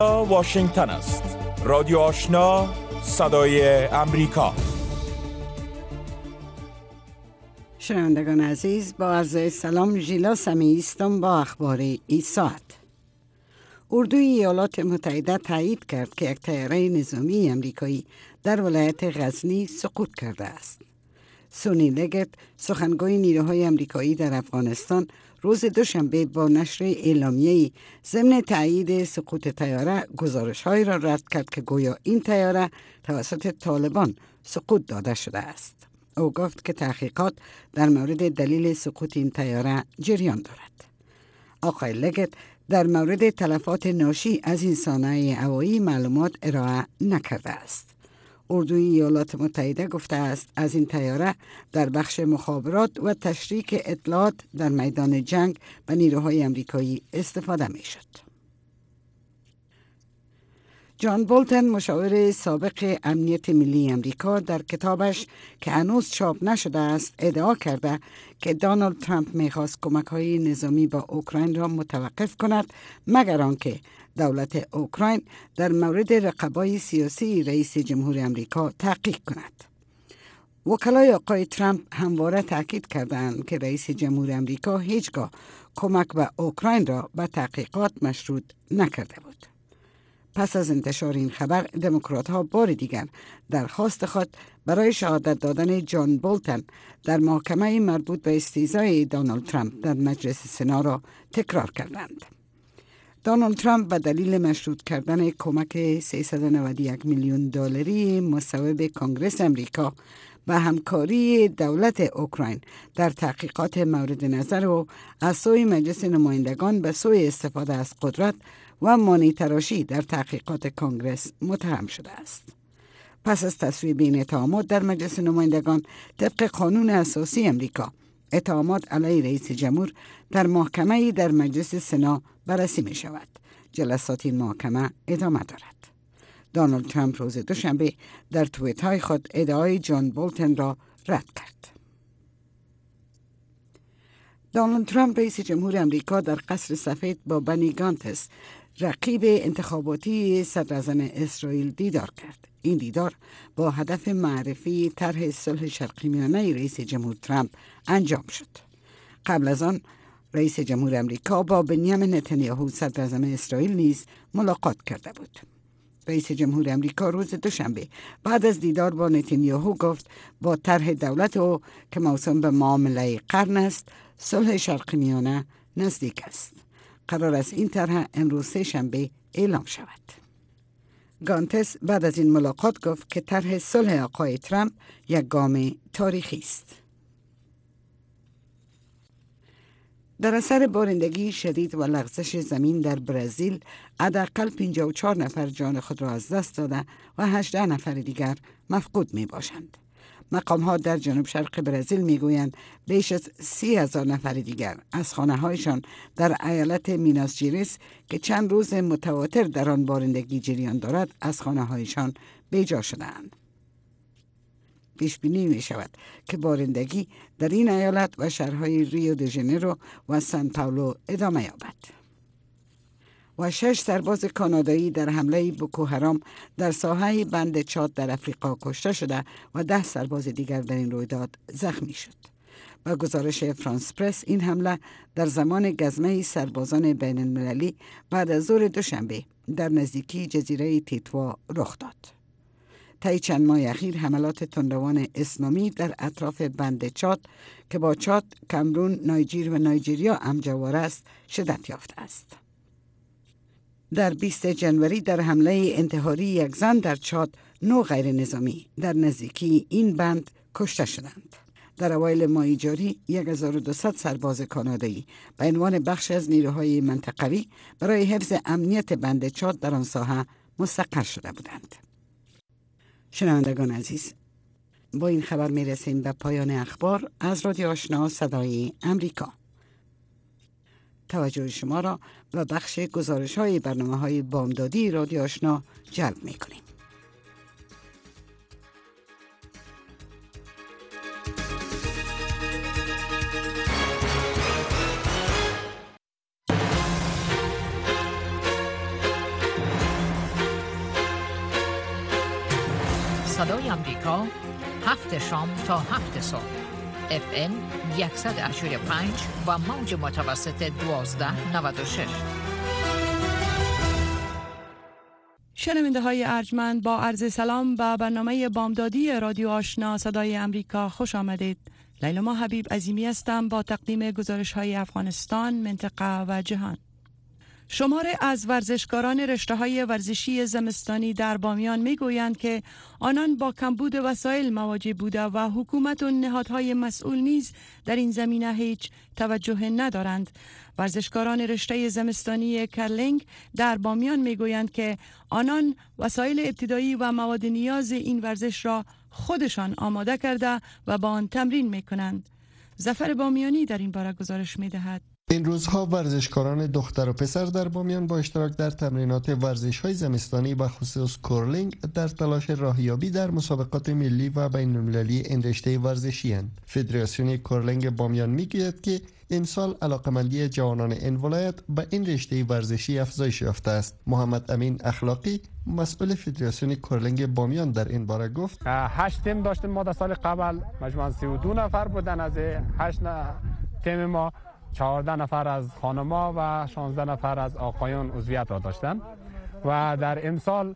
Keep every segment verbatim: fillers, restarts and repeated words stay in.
واشنگتن است. رادیو آشنا، صدای امریکا. شنوندگان عزیز، با عرض سلام، ژیلا سمیعی هستم با اخبار این ساعت. اردوی ایالات متحده تایید کرد که یک طیاره نظامی امریکایی در ولایت غزنی سقوط کرده است. سونی لگت، سخنگوی نیروهای امریکایی در افغانستان، روز دوشنبه با نشر اعلامیه‌ای ضمن تایید سقوط طیاره گزارش‌هایی را رد کرد که گویا این طیاره توسط طالبان سقوط داده شده است. او گفت که تحقیقات در مورد دلیل سقوط این طیاره جریان دارد. آقای لگت در مورد تلفات ناشی از این صنایع هوایی معلومات ارائه نکرده است. اردوی ایالات متحده گفته است از این طیاره در بخش مخابرات و تشریک اطلاعات در میدان جنگ به نیروهای امریکایی استفاده می شد. جان بولتن، مشاور سابق امنیت ملی امریکا، در کتابش که هنوز چاپ نشده است ادعا کرده که دونالد ترامپ می‌خواست کمک‌های نظامی با اوکراین را متوقف کند مگر آنکه دولت اوکراین در مورد رقبای سیاسی رئیس جمهور امریکا تحقیق کند. وکلای آقای ترامپ همواره تاکید کردند که رئیس جمهور امریکا هیچگاه کمک به اوکراین را به تحقیقات مشروط نکرده بود. پس از انتشار این خبر، دموکرات ها بار دیگر درخواست خود برای شهادت دادن جان بولتن در محکمه مربوط به استیضای دونالد ترامپ در مجلس سنا را تکرار کردند. دونالد ترامپ به دلیل مشروط کردن کمک سیصد و نود و یک میلیون دلاری مصوب کنگره امریکا و همکاری دولت اوکراین در تحقیقات مورد نظر و از سوی مجلس نمایندگان به سوی استفاده از قدرت و مانع تراشی در تحقیقات کنگرس متهم شده است. پس از تصویب این اتهامات در مجلس نمایندگان، طبق قانون اساسی امریکا، اتهامات علیه رئیس جمهور در محکمه در مجلس سنا بررسی می شود. جلسات این محکمه ادامه دارد. دونالد ترامپ روز دوشنبه در توییت های خود ادعای جان بولتن را رد کرد. دونالد ترامپ رئیس جمهور امریکا در قصر سفید با بنی گانتس، رقیب انتخاباتی صدراعظم اسرائیل، دیدار کرد. این دیدار با هدف معرفی طرح صلح شرقی میانه رئیس جمهور ترامپ انجام شد. قبل از آن رئیس جمهور امریکا با بنیامین نتانیاهو صدراعظم اسرائیل نیز ملاقات کرده بود. رئیس جمهور امریکا روز دوشنبه بعد از دیدار با نتانیاهو گفت با طرح دولت او که موسوم به معامله قرن است، صلح شرقی میانه نزدیک است. قرار است این طرح امروز سه شنبه اعلام شود. گانتس بعد از این ملاقات گفت که طرح صلح آقای ترامپ یک گام تاریخی است. در اثر بارندگی شدید و لغزش زمین در برزیل، حداقل پنجاه و چهار نفر جان خود را از دست داده و هجده نفر دیگر مفقود می باشند. مقام ها در جنوب شرق برزیل می گویند بیش از سی هزار نفر دیگر از خانه هایشان در ایالت میناس جیریس که چند روز متواتر در آن بارندگی جریان دارد از خانه هایشان بیجا شدند. پیش بینی می شود که بارندگی در این ایالت و شهرهای ریو د ژنیرو و سان پائولو ادامه یابد. و شش سرباز کانادایی در حمله بوکو حرام در ساحه بند چاد در افریقا کشته شده و ده سرباز دیگر در این رویداد زخمی شد. با گزارش فرانس پرس، این حمله در زمان گزمه سربازان بین المللی بعد از ظهر دوشنبه در نزدیکی جزیره تیتوا رخ داد. طی چند ماه اخیر حملات تندروان اسلامی در اطراف بند چاد که با چاد، کامرون، نایجیر و نایجریا همجوار است شدت یافته است. در بیست ژانویه در حمله انتحاری یک زن در چاد، نه غیر نظامی در نزدیکی این بند کشته شدند. در اوایل ماه جاری هزار و دویست سرباز کانادایی به عنوان بخش از نیروهای منطقوی برای حفظ امنیت بند چاد در آن ساحه مستقر شده بودند. شنوندگان عزیز، با این خبر می رسیم به پایان اخبار از رادیو آشنا صدای امریکا. توجه شما را به بخش گزارش های برنامه های بامدادی رادیو آشنا جلب می کنیم. صدای امریکا، هفت شام تا هفت صبح. اف ام صد و هشتاد و پنج و موج متوسط دوازده نود و شش. شنونده های ارجمند، با عرض سلام به برنامه بامدادی رادیو آشنا صدای امریکا خوش آمدید. لیلا حبیب عظیمی هستم با تقدیم گزارش های افغانستان، منطقه و جهان. شماره از ورزشکاران رشته‌های ورزشی زمستانی در بامیان می‌گویند که آنان با کمبود وسایل مواجه بوده و حکومت و نهادهای مسئول نیز در این زمینه هیچ توجه ندارند. ورزشکاران رشته زمستانی کرلینگ در بامیان می‌گویند که آنان وسایل ابتدایی و مواد نیاز این ورزش را خودشان آماده کرده و با آن تمرین می‌کنند. ظفر بامیانی در این باره گزارش می‌دهد. این روزها ورزشکاران دختر و پسر در بامیان با اشتراک در تمرینات ورزش‌های زمستانی و خصوص کورلینگ در تلاش راهیابی در مسابقات ملی و بین‌المللی این رشته ورزشی اند. فدراسیون کورلینگ بامیان میگوید که امسال علاقمندی جوانان این ولایت به این رشته ورزشی افزایش یافته است. محمد امین اخلاقی مسئول فدراسیون کورلینگ بامیان در این باره گفت: هشت تیم داشتیم ما در سال قبل، مجموعاً سی و دو نفر بودن. از هشت تیم ما چهارده نفر از خانم‌ها و شانزده نفر از آقایان عضویت را داشتند و در امسال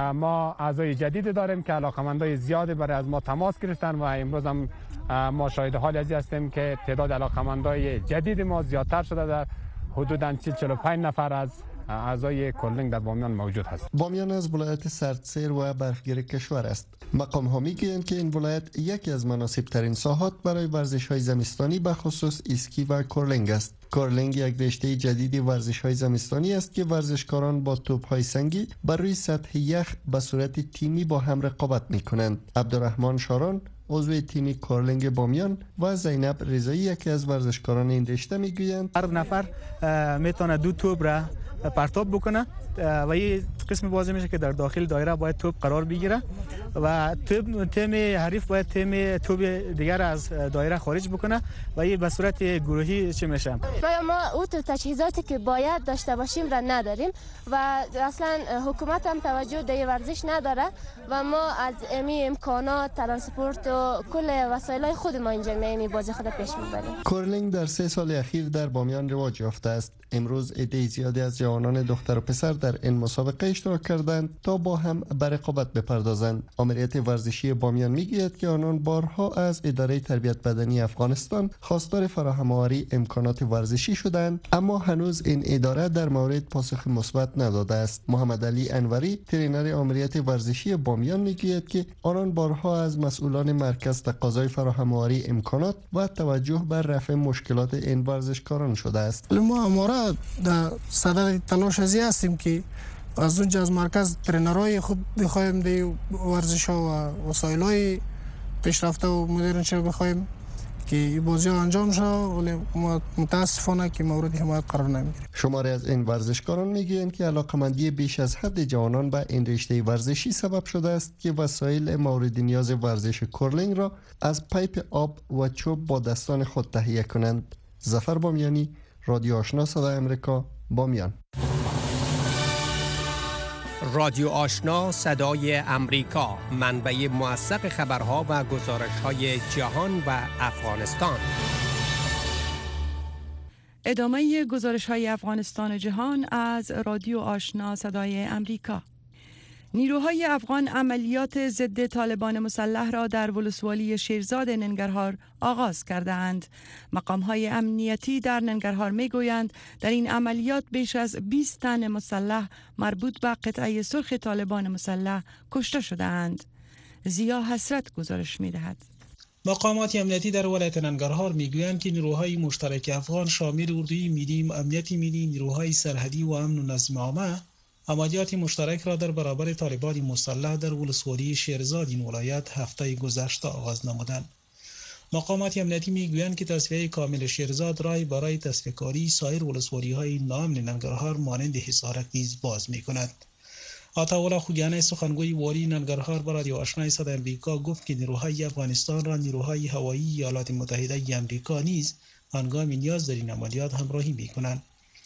ما اعضای جدیدی داریم که علاقمندای زیادی برای از ما تماس گرفتن و امروز هم ما شاهد حال ازی هستیم که تعداد علاقمندای جدید ما زیادتر شده. در حدوداً چهل و پنج نفر از اعضای کورلینگ در بامیان موجود هست. بامیان از ولایت سردسیر و برفگیر کشور است. مقام ها میگویند که این ولایت یکی از مناسب ترین ساحات برای ورزش های زمستانی به خصوص اسکی و کورلینگ است. کورلینگ یک رشته جدیدی ورزش های زمستانی است که ورزشکاران با توپ های سنگی بر روی سطح یخ به صورت تیمی با هم رقابت می کنند. عبدالرحمن شاران عضو تیم کورلینگ بامیان و زینب رضایی یکی از ورزشکاران این رشته میگویند هر نفر میتونه دو توپ را پرتاب بکنه و یه قسم بازی میشه که در داخل دایره باید توپ قرار بگیره و توپ تیم حریف باید تیم توپ دیگر از دایره خارج بکنه و یه به صورت گروهی چه میشه. ما اون تجهیزاتی که باید داشته باشیم را نداریم و اصلا حکومت هم توجه به ورزش نداره و ما از امی امکانات ترانسپورت و کل وسایل خود ما اینجا می بازی خود پیش میبریم. کورلینگ در سه سال اخیر در بامیان رواج یافته است. امروز عده زیادی از جوانان دختر و پسر در این مسابقه اشتراک کردند تا با هم به رقابت بپردازند. آمریت ورزشی بامیان میگوید که آنان بارها از اداره تربیت بدنی افغانستان خواستار فراهم‌آوری امکانات ورزشی شدند، اما هنوز این اداره در مورد پاسخ مثبت نداده است. محمد علی انوری ترینر آمریت ورزشی بامیان میگوید که آنان بارها از مسئولان مرکز تقاضای فراهم‌آوری امکانات و توجه بر رفع مشکلات این ورزشکاران شده است. ما ما در صدد تلاش ازی هستیم که از اونجا از مرکز ترینرهای خوب بخوایم دی ورزش ها و وسایل های پیشرفته و مدرن چه بخوایم که این بازی ها انجام شه، ولی متاسفانه که مورد حمایت قرار نمیگیره. شماری از این ورزشکاران میگویند که علاقمندی بیش از حد جوانان به این رشته ورزشی سبب شده است که وسایل مورد نیاز ورزش کورلینگ را از پایپ آب و چوب با دستان خود تهیه کنند. ظفر بامیانی، رادیو آشنا صدای امریکا، بامیان. رادیو آشنا صدای امریکا، منبع موثق خبرها و گزارش‌های جهان و افغانستان. ادامه گزارش‌های افغانستان و جهان از رادیو آشنا صدای امریکا. نیروهای افغان عملیات ضد طالبان مسلح را در ولسوالی شیرزاد ننگرهار آغاز کرده‌اند. مقام‌های امنیتی در ننگرهار می‌گویند در این عملیات بیش از بیست تن مسلح مربوط به قطعه سرخ طالبان مسلح کشته شده‌اند. زیا حسرت گزارش می‌دهد. مقامات امنیتی در ولایت ننگرهار میگویند که نیروهای مشترک افغان شامل اردوی ملی، امنیت ملی، نیروهای سرحدی و امن و نظم عامه عملیات مشترک را در برابر طالبان مسلح در ولسوالی شیرزاد این ولایت هفته گذشته آغاز نمودند. مقامات امنیتی میگویند که تصفیه کامل شیرزاد رای برای تصفیه‌کاری سایر ولسوالی‌های ناامن ننگرهار مانند حصارک نیز باز می‌کند. عطاالله خوگیانی سخنگوی والی ننگرهار به رادیو آشنا صدای امریکا گفت که نیروهای افغانستان را نیروهای هوایی ایالات متحده ای آمریکا نیز هنگام نیاز در این عملیات همراهی می‌کنند.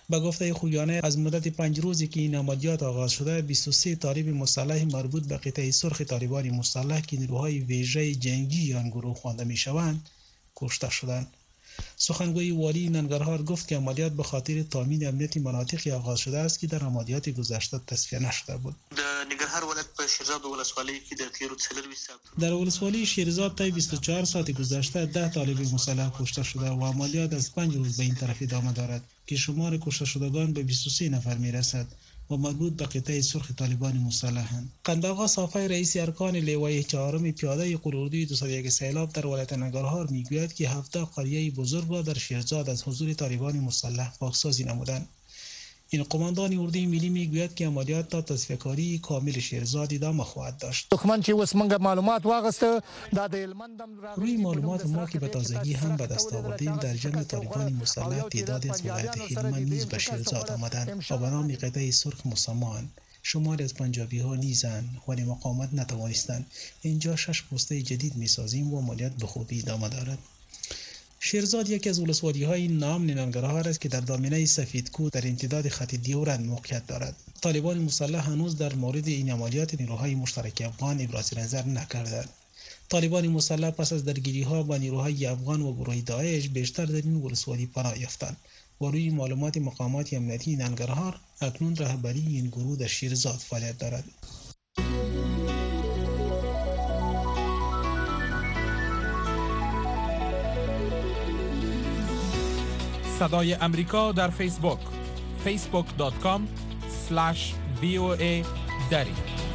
به گفته خویانه از مدت پنج روزی که این عملیات آغاز شده بیست و سه طالب مسلح مربوط به قطعه سرخ طالبان مسلح که نیروهای ویژه جنگی آن گروه خوانده میشوند کشته شدند. سخنگوی والی ننگرهار گفت که عملیات به خاطر تامین امنیت مناطقی آغاز شده است که در عملیات گذشته تصفیه نشده بود. در ننگرهار ولایت په شیرزاد ولسوالی کې د تیرو څلور ساعت در ولسوالی شیرزاد تا بیست و چهار ساعت گذشته ده طالب مسلح کشته شده و عملیات از پنج روز به این طرف ادامه دارد که شمار کشته شدگان به بیست و سه نفر میرسد و مربوط به قطعه سرخ طالبان مسلحند. قندآقا صافی رئیس ارکان لیوای چهارم پیاده قراردوی دویست و یک سیلاب در ولایت ننگرهار میگوید که هفده قریه بزرگ را در شیرزاد از حضور طالبان مسلح پاکسازی نمودند. این قماندان اردوی ملی میگوید که عملیات تا تصفیه‌کاری کامل شیرزاد ادامه خواهد داشت. دښمن چې اوس موږ معلومات واغسته دا د هلمند روی معلومات ما که به تازگی هم به دست آوردیم در جمع طالبان مسلح تعدادی از ولایت هلمند نیز به شیرزاد آمدند و به نام قطعه سرخ مسمااند. شماری از پنجابی ها نیزند ولی مقاومت نتوانستند. اینجا شش پسته جدید میسازیم و عملیات به خوبی ادامه دارد. شیرزاد یکی از ولسوالی‌های نام ننگرهار است که در دامنه سفیدکو در امتداد خط دیورند موقعیت دارد. طالبان مسلح هنوز در مورد این عملیات نیروهای مشترک افغان ابراز نظر نکردند. طالبان مسلح پس از درگیری‌ها با نیروهای افغان و گروه داعش بیشتر در این ولسوالی پناه یافتند و روی معلومات مقامات امنیتی ننگرهار اکنون رهبری این گروه در شیرزاد فعالیت دارد. صدای امریکا در فیسبوک فیسبوک دات کام اسلش وی او ای دری.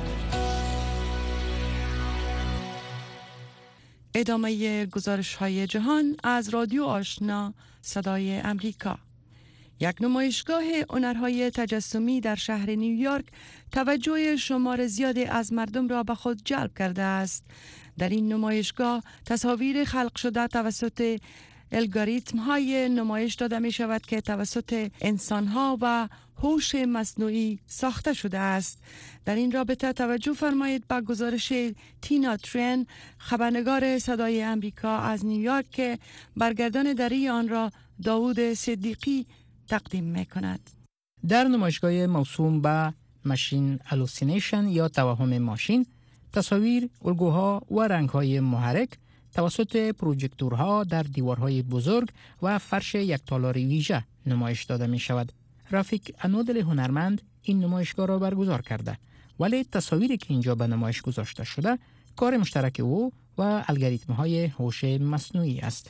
ادامه گزارش های جهان از رادیو آشنا صدای امریکا. یک نمایشگاه هنرهای تجسمی در شهر نیویورک توجه شمار زیادی از مردم را به خود جلب کرده است. در این نمایشگاه تصاویر خلق شده توسط الگوریتم های نمایش داده می شود که توسط انسان ها و هوش مصنوعی ساخته شده است. در این رابطه توجه فرمایید به گزارش تینا ترین، خبرنگار صدای امریکا از نیویورک که برگردان دری آن را داوود صدیقی تقدیم می کند. در نمایشگاه موسوم به ماشین هالوسینیشن یا توهم ماشین، تصاویر، الگوها و رنگ‌های محرک توسط پروژکتورها در دیوارهای بزرگ و فرش یک تالاری ویژه نمایش داده می شود. رافیک انودل هنرمند این نمایشگاه را برگزار کرده، ولی تصاویری که اینجا به نمایش گذاشته شده کار مشترک او و الگوریتم‌های هوش مصنوعی است.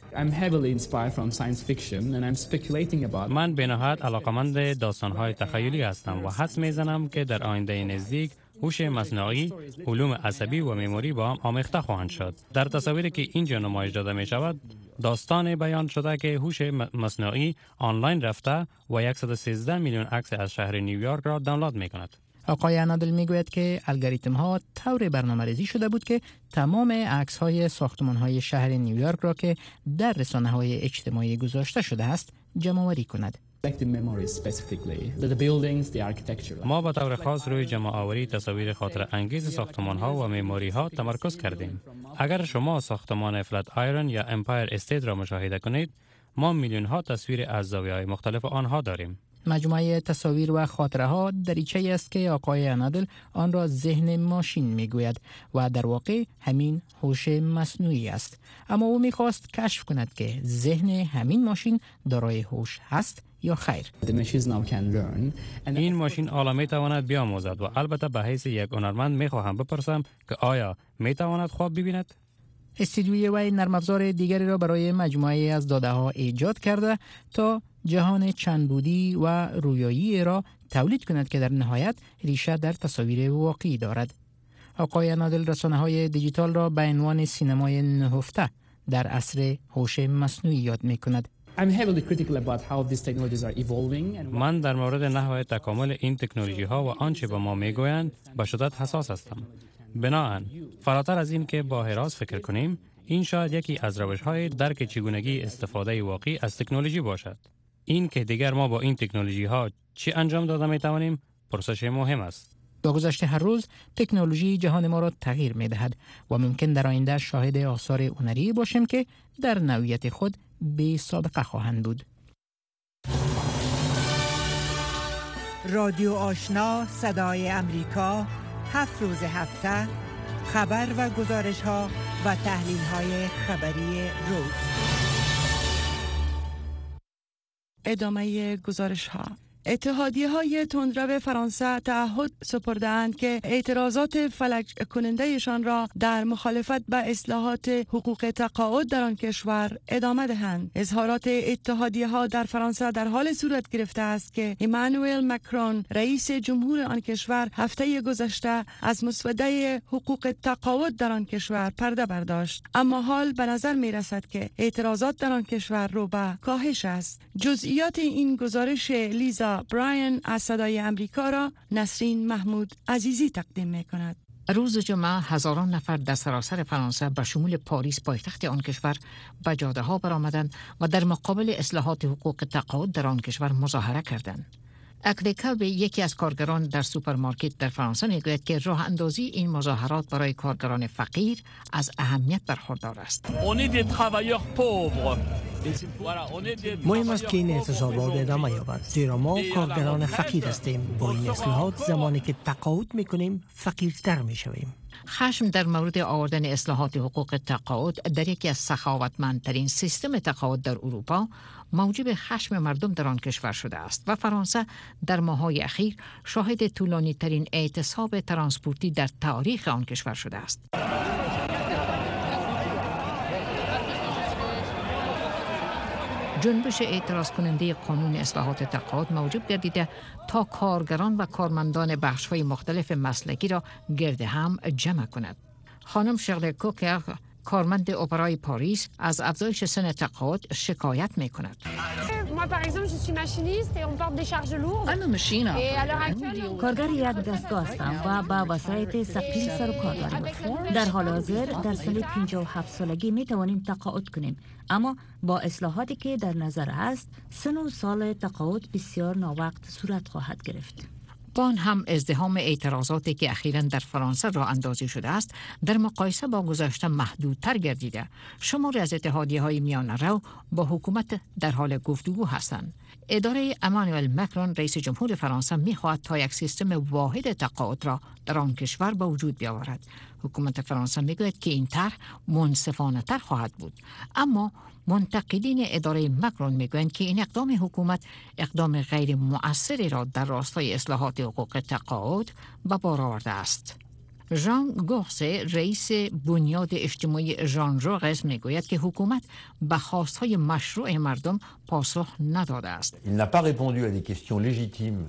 من به نهایت علاقه‌مند داستان‌های تخیلی هستم و حدس می‌زنم که در آینده نزدیک هوش مصنوعی، علوم عصبی و مموری با هم آمیخته خواهند شد. در تصاویری که اینجا نمایش داده می شود، داستان بیان شده که هوش مصنوعی آنلاین رفته و صد و سیزده میلیون عکس از شهر نیویورک را دانلود می کند. آقای انادل می گوید که الگوریتم ها طور برنامه‌ریزی شده بود که تمام عکس های ساختمان های شهر نیویورک را که در رسانه های اجتماعی گذاشته شده است جمع آوری کند. ما با طور خاص روی جمع آوری تصاویر خاطر انگیز ساختمان ها و معماری ها تمرکز کردیم. اگر شما ساختمان فلات آیرن یا امپایر استیت را مشاهده کنید، ما میلیون ها تصویر از زاویه‌های مختلف آنها داریم. مجموعه تصاویر و خاطره ها دریچه است که آقای انادل آن را ذهن ماشین میگوید و در واقع همین هوش مصنوعی است. اما او میخواست کشف کند که ذهن همین ماشین دارای هوش هست یا خیر. این ماشین حالا میتواند بیاموزد و البته به حیث یک هنرمند میخواهم بپرسم که آیا میتواند خواب ببیند؟ استودیوی وی نرم افزار دیگری را برای مجموعه از داده ها ایجاد کرده تا جهان چند بودی و رویایی را تولید کند که در نهایت ریشه در تصاویر واقعی دارد. آقای انادل رسانه های دیجیتال را به عنوان سینمای نهفته در عصر هوش مصنوعی یاد می کند. من در مورد نحوه تکامل این تکنولوژی ها و آنچه به ما میگویند به شدت حساس هستم. بناهن فراتر از این که با حراس فکر کنیم، این شاید یکی از روش‌های درک چگونگی استفاده واقعی از تکنولوژی باشد. این که دیگر ما با این تکنولوژی ها چی انجام داده می توانیم پرسش مهم است. با گذشت هر روز تکنولوژی جهان ما را تغییر می دهد و ممکن در آینده شاهد آثار هنری باشیم که در نوعیت خود بی سابقه خواهند بود. رادیو آشنا صدای امریکا، هفت روز هفته خبر و گزارش ها و تحلیل های خبری روز. ادامه گزارش ها. اتحادیه های تندرو فرانسه تعهد سپردند که اعتراضات فلج کنندهشان را در مخالفت به اصلاحات حقوق تقاعد در آن کشور ادامه دهند. اظهارات اتحادیه ها در فرانسه در حال صورت گرفته است که ایمانوئل مکرون رئیس جمهور آن کشور هفته گذشته از مسوده حقوق تقاعد در آن کشور پرده برداشت، اما حال به نظر می رسد که اعتراضات در آن کشور رو به کاهش است. جزئیات این گزارش لیزا براین از صدای امریکا را نسرین محمود عزیزی تقدیم می کند. روز جمعه هزاران نفر در سراسر فرانسه به شمول پاریس پایتخت آن کشور به جاده ها برآمدند و در مقابل اصلاحات حقوق تقاعد در آن کشور مظاهره کردند. اکریکا به یکی از کارگران در سوپرمارکت در فرانسه میگوید که راه اندازی این مظاهرات برای کارگران فقیر از اهمیت برخوردار است. مهم است که این اعتصابات ادامه یابد، زیرا ما کارگران فقیر هستیم. با این اصلاحات زمانی که تقاعد میکنیم فقیرتر میشویم. خشم در مورد آوردن اصلاحات حقوق تقاعد در یکی از سخاوتمندترین سیستم تقاعد در اروپا موجب خشم مردم در آن کشور شده است و فرانسه در ماه‌های اخیر شاهد طولانی ترین اعتصاب ترانسپورتی در تاریخ آن کشور شده است. جنبش اعتراض کننده قانون اصلاحات تقاعد موجب گردیده تا کارگران و کارمندان بخش‌های مختلف مسلکی را گرد هم جمع کند. خانم شرل کوکر، کارمند اپرای پاریس، از افزایش سن تقاعد شکایت می کند. کارگر یک دستگاه هستم و با وسایط ثقیل سر و کار دارم. در حال حاضر در سال پنجاه و هفت سالگی می توانیم تقاعد کنیم، اما با اصلاحاتی که در نظر است سن و سال تقاعد بسیار ناوقت صورت خواهد گرفت. بان هم ازدحام اعتراضاتی که اخیراً در فرانسه راه اندازی شده است در مقایسه با گذشته محدودتر گردیده. شماری از اتحادیه‌های میانه رو با حکومت در حال گفتگو هستند. اداره ایمانوئل مکرون رئیس جمهور فرانسه می‌خواهد تا یک سیستم واحد تقاعد را در آن کشور به وجود بیاورد. حکومت فرانسه میگوید که این طرح منصفانه‌تر خواهد بود، اما منتقدین اداره مکرون میگویند که این اقدام حکومت اقدام غیر مؤثری را در راستای اصلاحات حقوق تقاعد به بار آورده است. ژان گورسه رئیس بنیاد اجتماعی ژان ژورز میگوید که حکومت به خواستهای مشروع مردم پاسخ نداده است. Il n'a pas répondu à des questions légitimes.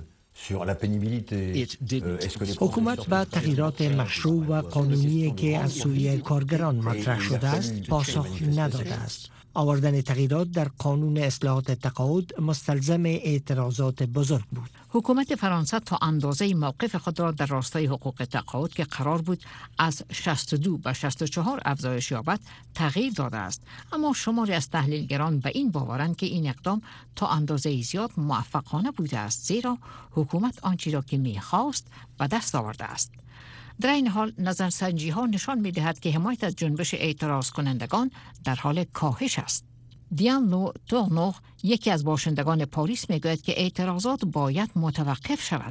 حکومت به تغییرات مشروع و قانونی که از سوی کارگران مطرح شده است پاسخ نداده است. آوردن تغییرات در قانون اصلاحات تقاعد مستلزم اعتراضات بزرگ بود. حکومت فرانسه تا اندازه موقف خود را در راستای حقوق تقاعد که قرار بود از شصت و دو به شصت و چهار افزایش یابد تغییر داده است، اما شماری از تحلیلگران به این باورند که این اقدام تا اندازه زیاد موفقانه بوده است، زیرا حکومت آنچه را که می‌خواست به دست آورده است. در این حال نظرسنجی ها نشان می دهد که حمایت از جنبش اعتراض کنندگان در حال کاهش است. دیانو تورنو، یکی از باشندگان پاریس، می گوید که اعتراضات باید متوقف شود.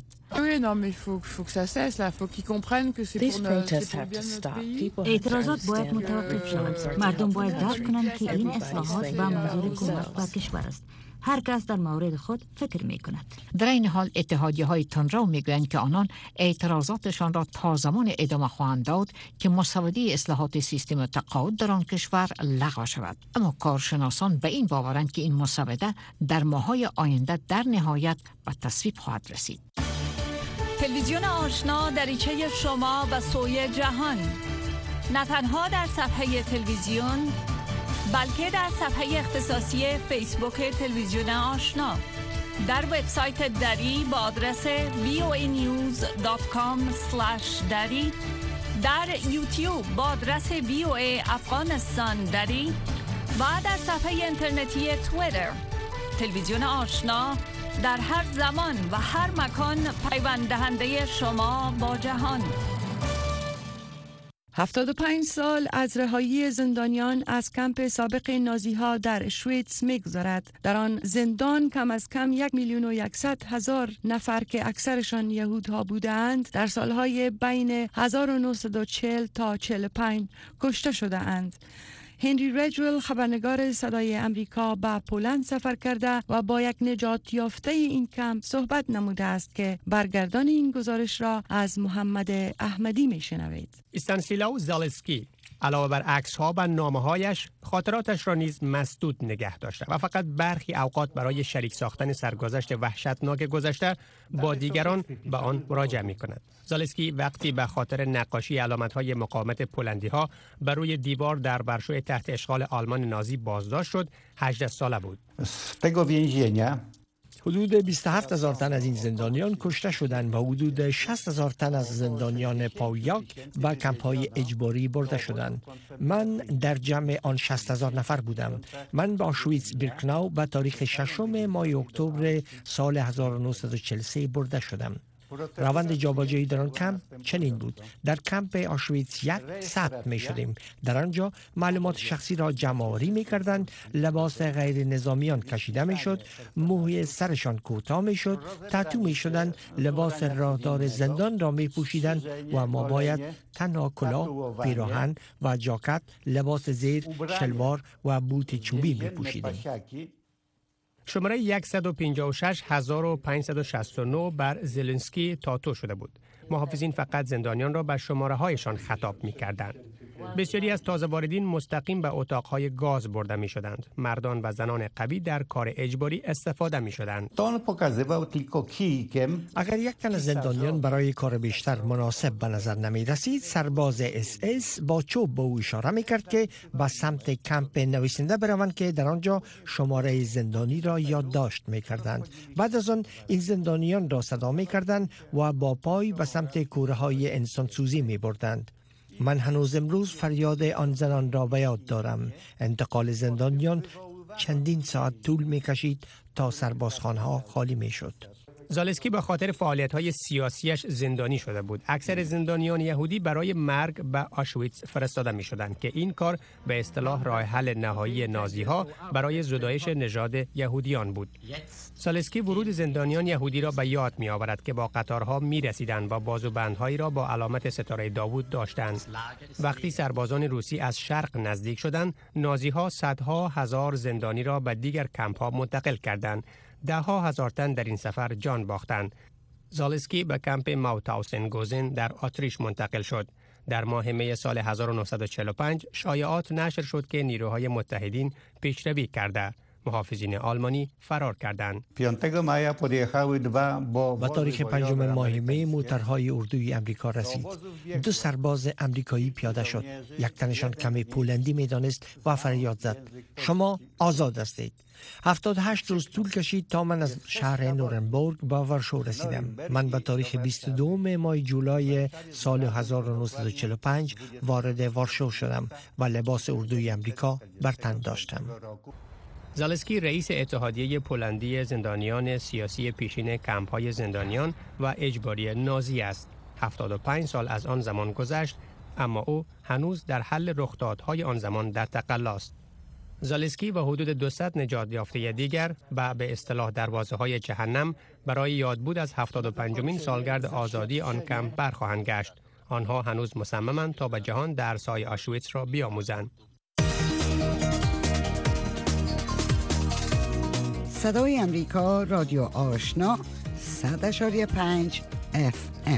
اعتراضات باید متوقف شود. مردم باید درک کنند که این اصلاحات به منظور کمک به کشور است. هر کس در مورد خود فکر می کند. در این حال اتحادیه های تندرو می گویند که آنان اعتراضاتشان را تا زمان ادامه خواهند داد که مسوده اصلاحات سیستم تقاعد در آن کشور لغو شود. اما کارشناسان به این باورند که این مسوده در ماه‌های آینده در نهایت به تصویب خواهد رسید. تلویزیون آشنا دریچه شما به سوی جهان، نه تنها در صفحه تلویزیون بلکه در صفحه اختصاصی فیسبوک تلویزیون آشنا، در وبسایت دری با آدرس وی او ای نیوز دات کام اسلش دری، در یوتیوب با آدرس وی او ای افغانستان دری و در صفحه اینترنتی توییتر. تلویزیون آشنا در هر زمان و هر مکان پیوند دهنده شما با جهان. هفتاد و پنج سال از رهایی زندانیان از کمپ سابق نازی ها در اشویتس می گذرد. در آن زندان کم از کم یک میلیون و یکصد هزار نفر که اکثرشان یهودها بودند در سالهای بین هزار و نهصد و چهل تا چهل و پنج کشته شده اند. هنری رجول خبرنگار صدای امریکا به پولند سفر کرده و با یک نجات یافته این کمپ صحبت نموده است که برگردان این گزارش را از محمد احمدی می شنوید. استانسیلاو زالسکی علاوه بر عکس‌ها و نامه‌هایش خاطراتش را نیز مسدود نگه داشته و فقط برخی اوقات برای شریک ساختن سرگذشت وحشتناک گذشته با دیگران به آن مراجعه می‌کند. زالسکی وقتی به خاطر نقاشی علامت‌های مقاومت پولندی‌ها بر روی دیوار در ورشو تحت اشغال آلمان نازی بازداشت شد، هجده ساله بود. حدود بیست و هفت هزار تن از این زندانیان کشته شدند و حدود شصت هزار تن از زندانیان پاویاک به کمپ‌های اجباری برده شدند. من در جمع آن شصت هزار نفر بودم. من به آشویتس بیرکناو به تاریخ ششم ماه اکتبر سال هزار و نهصد و چهل و سه برده شدم. روند جابجایی در آن کمپ چنین بود: در کمپ آشویتس یک ثبت می شدیم. در آنجا معلومات شخصی را جمع‌آوری می کردند، لباس غیر نظامیان کشیده می شد، موهای سرشان کوتاه می شد، تتو می شدند، لباس راهدار زندان را می پوشیدند و ما باید تنها کلاه، پیراهن و جاکت، لباس زیر، شلوار و بوت چوبی می پوشیدیم. شماره صد و پنجاه و شش هزار و پانصد و شصت و نه بر زلنسکی تاتو شده بود. محافظین فقط زندانیان را به شماره هایشان خطاب می کردند. بسیاری از تازه واردین مستقیم به اتاقهای گاز برده می شدند. مردان و زنان قوی در کار اجباری استفاده می شدند. اگر یک تن از زندانیان برای کار بیشتر مناسب به نظر نمی رسید، سرباز اس اس با چوب به او اشاره می کرد که به سمت کمپ نویسنده بروند که در آنجا شماره زندانی را یادداشت می کردند. بعد از آن این زندانیان را صدا می کردند و با پای به سمت کوره های انسانسوزی می بردند. من هنوز امروز فریاد آن زنان را به یاد دارم. انتقال زندانیان چندین ساعت طول می کشید تا سربازخانه ها خالی می شد. زالسکی به خاطر فعالیت‌های سیاسیش زندانی شده بود. اکثر زندانیان یهودی برای مرگ به آشویتس فرستاده می‌شدند که این کار به اصطلاح راه حل نهایی نازی‌ها برای زدایش نژاد یهودیان بود. زالسکی ورود زندانیان یهودی را به یاد می‌آورد که با قطارها می‌رسیدند و بازوبندهایی را با علامت ستاره داوود داشتند. وقتی سربازان روسی از شرق نزدیک شدند، نازی‌ها صدها هزار زندانی را به دیگر کمپ‌ها منتقل کردند. ده ها هزار تن در این سفر جان باختند. زالسکی به کمپ ماوتاوسنگوزن در اتریش منتقل شد. در ماه می سال هزار و نهصد و چهل و پنج شایعات نشر شد که نیروهای متحدین پیشروی کرده. محافظین آلمانی فرار کردند. و تاریخ پنجم ماه می موترهای اردوی امریکا رسید. دو سرباز امریکایی پیاده شد. یک تنشان کمی پولندی میدانست و فریاد زد: شما آزاد هستید. هفتاد و هشت روز طول کشید تا من از شهر نورنبورگ به ورشو رسیدم. من به تاریخ بیست و دو ماه جولای سال هزار و نهصد و چهل و پنج وارد ورشو شدم و لباس اردوی امریکا بر تن داشتم. زالسکی رئیس اتحادیه پولندی زندانیان سیاسی پیشین کمپ‌های زندانیان و اجباری نازی است. هفتاد و پنج سال از آن زمان گذشت، اما او هنوز در حل رخدادهای آن زمان در تقلاست. زالسکی و حدود دویست نجات یافته دیگر به به اصطلاح دروازه‌های جهنم برای یادبود از هفتاد و پنجمین سالگرد آزادی آن کمپ برخواهند گشت. آنها هنوز مصممند تا به جهان درس‌های آشویتس را بیاموزند. صدای امریکا، رادیو آشنا، صد و پنج اف ام.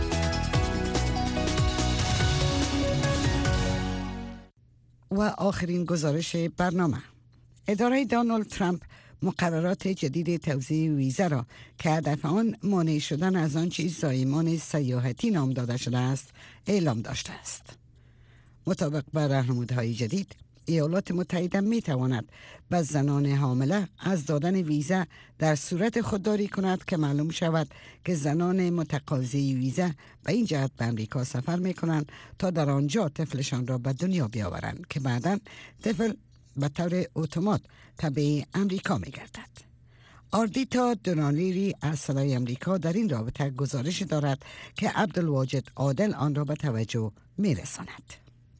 و آخرین گزارش برنامه: اداره دونالد ترامپ مقررات جدید توزیع ویزا را که هدف آن مانع شدن از آن چیز زایمان سیاحتی نام داده شده است اعلام داشته است. مطابق با راهنمودهای جدید، ایالات متحده می تواند به زنان حامله از دادن ویزا در صورت خودداری کند که معلوم شود که زنان متقاضی ویزا به این جهت به امریکا سفر می کنند تا در آنجا طفلشان را به دنیا بیاورند که بعداً طفل به طور اتومات تبع امریکا می گردد. آردیتا دونالیری از صدای امریکا در این رابطه گزارش دارد که عبدالواجد عادل آن را به توجه می‌رساند.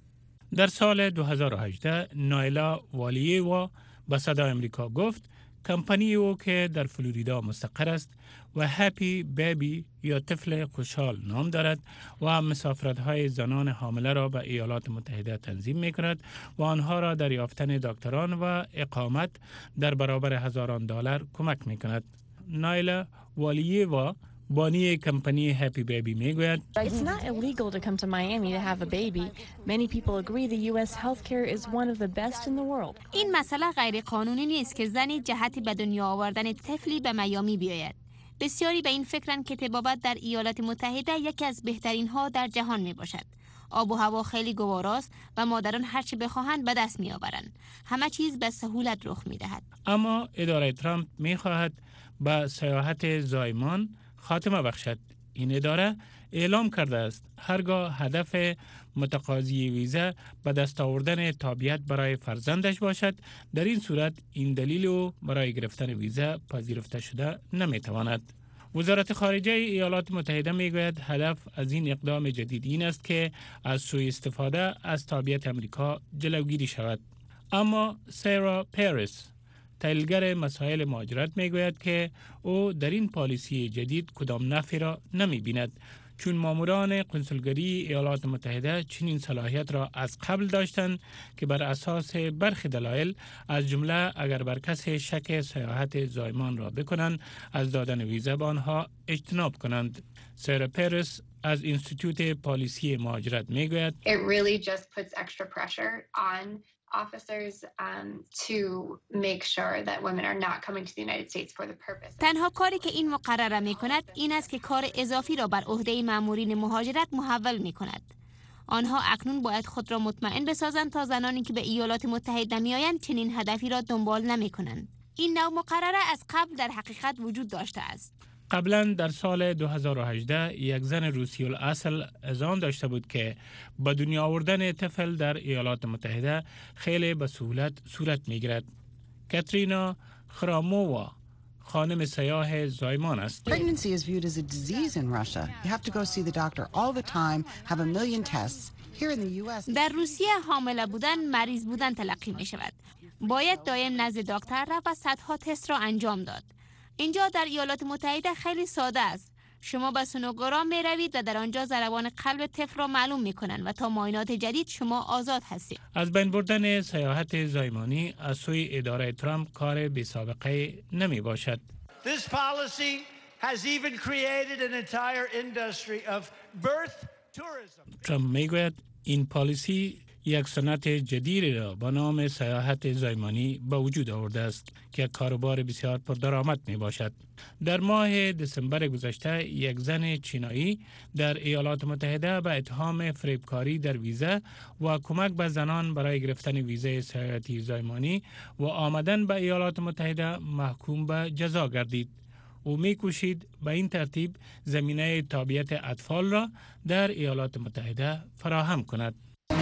در سال دو هزار و هجده نایلا والیووا به صدای امریکا گفت کمپانی او که در فلوریدا مستقر است و هپی بیبی یا طفل خوشحال نام دارد و مسافرت‌های زنان حامله را به ایالات متحده تنظیم می‌کند و آنها را در یافتن دکتران و اقامت در برابر هزاران دلار کمک می‌کند. نایلا والیووا بانی کمپانی هپی بیبی میگوید It's not illegal to come to Miami to have a baby. Many people agree the U S healthcare is one of the best in the world. این مسئله غیر قانونی نیست که زنی جهتی به دنیا آوردن طفلی به میامی بیاید. بسیاری به این فکرند که طبابت در ایالات متحده یکی از بهترین ها در جهان می باشد. آب و هوا خیلی گواراست و مادران هر چه بخواهند به دست می آورند. همه چیز به سهولت رخ می دهد. اما اداره ترامپ می خواهد به سیاحت زایمان خاتمه بخشد. این اداره اعلام کرده است هرگاه هدف متقاضی ویزا به دست آوردن تابعیت برای فرزندش باشد، در این صورت این دلیل او برای گرفتن ویزا پذیرفته شده نمیتواند. وزارت خارجه ایالات متحده میگوید هدف از این اقدام جدید این است که از سوء استفاده از تابعیت امریکا جلوگیری شود. اما سارا پیرس تحلیلگر مسائل مهاجرت میگوید که او در این پالیسی جدید کدام نفعی را نمی بیند، چون ماموران کنسولگری ایالات متحده چنین صلاحیت را از قبل داشتند که بر اساس برخی دلایل از جمله اگر بر کسی شک سیاحت زایمان را بکنند از دادن ویزا به آنها اجتناب کنند. سارا پیرس از انستیتوت پالیسی مهاجرت میگوید It really just puts extra pressure on officers um, to make sure that women are not coming to the United States for the purpose. تنها کاری که این مقرره می کند این است که کار اضافی را بر عهده مامورین مهاجرت محول می کند. آنها اکنون باید خود را مطمئن بسازند تا زنانی که به ایالات متحده می آیند چنین هدفی را دنبال نمی کنند. این نوع مقرره از قبل در حقیقت وجود داشته است. قبلا در سال دو هزار و هجده یک زن روسی الاصل اذعان داشته بود که با دنیا آوردن طفل در ایالات متحده خیلی به سهولت صورت میگیرد. کاترینا خرامووا خانم سیاه زایمان است. Pregnancy is viewed as a disease in Russia. You have to go see the doctor all the time, have a million tests. Here in the U S در روسیه حامله بودن مریض بودن تلقی می شود. باید دائم نزد دکتر رفت و صدها تست را انجام داد. اینجا در ایالات متحده خیلی ساده است. شما به سونوگرام می روید و در آنجا ضربان قلب طفل را معلوم می کنند و تا معاینات جدید شما آزاد هستید. از بین بردن سیاحت زایمانی از سوی اداره ترامپ کار بی سابقه نمی باشد. This policy has even created an entire industry of birth tourism. ترامپ می گوید این پالیسی یک صنعت جدید را با نام سیاحت زایمانی به وجود آورده است که کاروبار بسیار پردرآمد می باشد. در ماه دسامبر گذشته یک زن چینایی در ایالات متحده به اتهام فریبکاری در ویزا و کمک به زنان برای گرفتن ویزای سیاحتی زایمانی و آمدن به ایالات متحده محکوم به جزا گردید. او می کوشید به این ترتیب زمینه تابعیت اطفال را در ایالات متحده فراهم کند.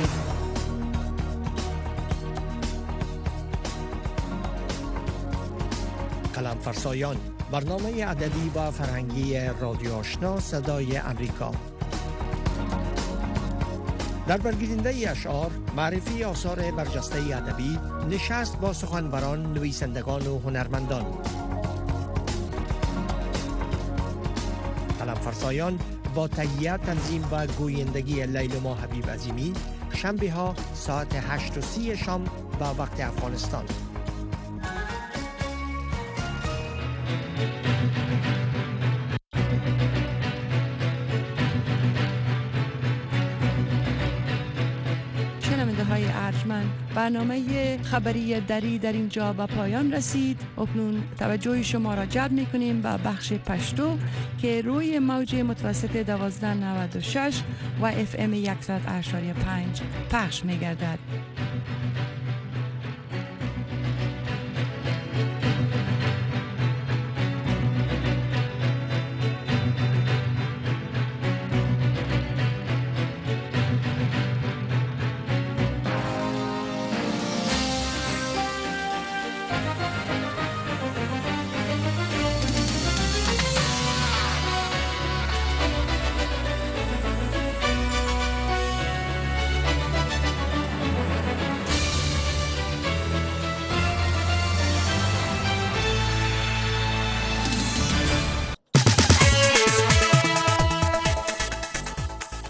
قلم فرسایان، برنامه ادبی و فرهنگی رادیو آشنا صدای امریکا. در برگزیدنده اشعار، معرفی آثار برجسته ادبی، نشست با سخنوران، نویسندگان و هنرمندان. قلم فرسایان با تهیه، تنظیم و گویندگی لیلما حبیب عظیمی، شنبه ها ساعت هشت و سی شام به وقت افغانستان. برنامه خبری دری در اینجا به پایان رسید. اکنون توجه شما را جلب می‌کنیم به بخش پشتو که روی موج متوسط دوازده نود و شش و اف ام صد و پنج پخش می‌گردد.